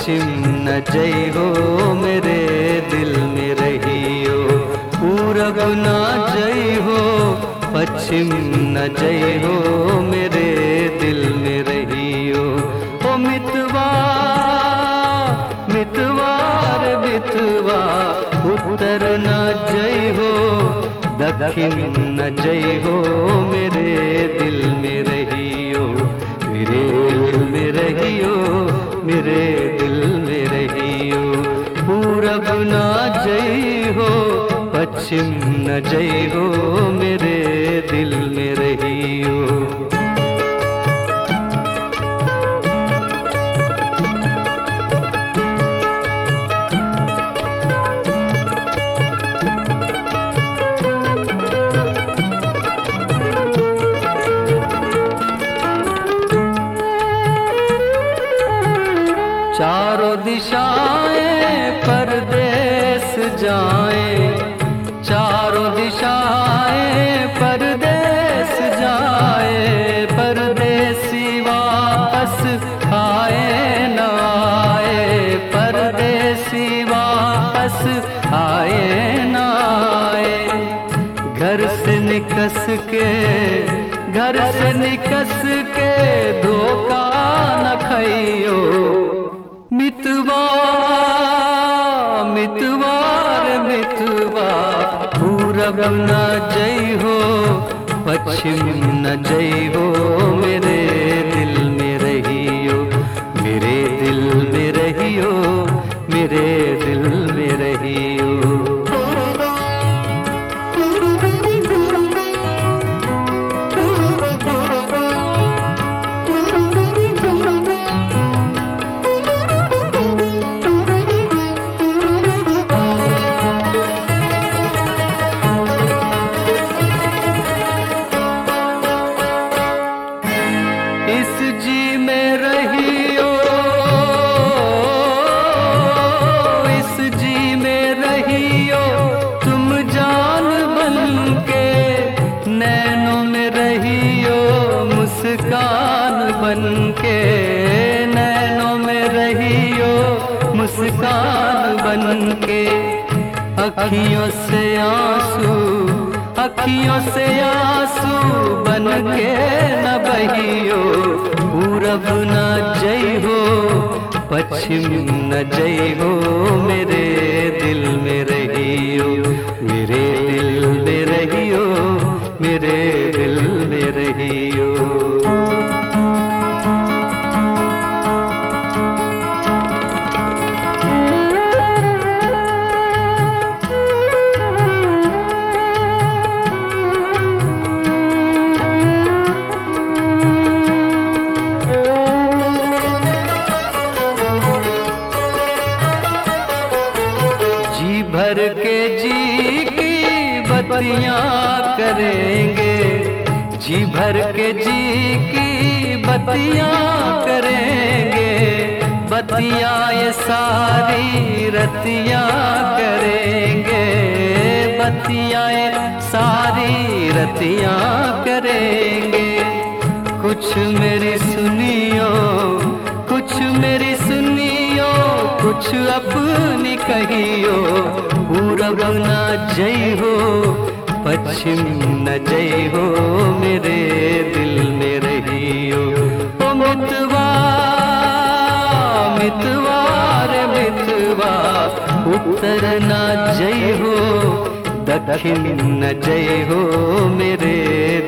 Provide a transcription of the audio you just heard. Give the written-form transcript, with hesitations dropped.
पश्चिम न जय हो मेरे दिल में रहियो। पूरब न जय हो पश्चिम न जय हो मेरे दिल में रहियो। ओ मितवा मितवार मितवा उत्तर न जय हो दक्षिण न जय हो मेरे दिल में रहियो। मेरे दिल में रहियो मेरे दिल में रहियो। पूरब न जय हो पश्चिम न जय हो मेरे दिल में रहियो। चारों दिशाएं परदेस जाएं, चारों दिशाएं परदेस जाए। परदेसी वापस आए न आए, परदेसी वापस आए न आए। घर से निकस के धोखा न खाइयो। मितवा मितवार मितवा पूरब न जय हो पश्चिम न जय हो मेरे दिल में रहियो। मेरे दिल में रहियो मेरे दिल में रहियो। इस जी में रहियो, इस जी में रहियो तुम जान बन के। नैनों में रहियो मुस्कान बन के, नैनों में रहियो मुस्कान बन के। अखियों से आंसू बन के न बहियो। पूरब न जय हो पश्चिम न जय हो मेरे दिल में रहियो। मेरे दिल में रहियो मेरे दिल में रहियो। भर के जी की बत्तियां करेंगे, जी भर के जी की बत्तियां करेंगे। बत्तियां ये सारी रतियां करेंगे, बत्तियां ये सारी रतियां करेंगे। कुछ मेरी सुनियो, कुछ मेरी सुनियो, कुछ अपनी कहियो। पूरब न जय हो पश्चिम न जय हो मेरे दिल में रहियो। ओ मितवा मितवार मितवा उत्तर न जय हो दक्षिण न जय हो मेरे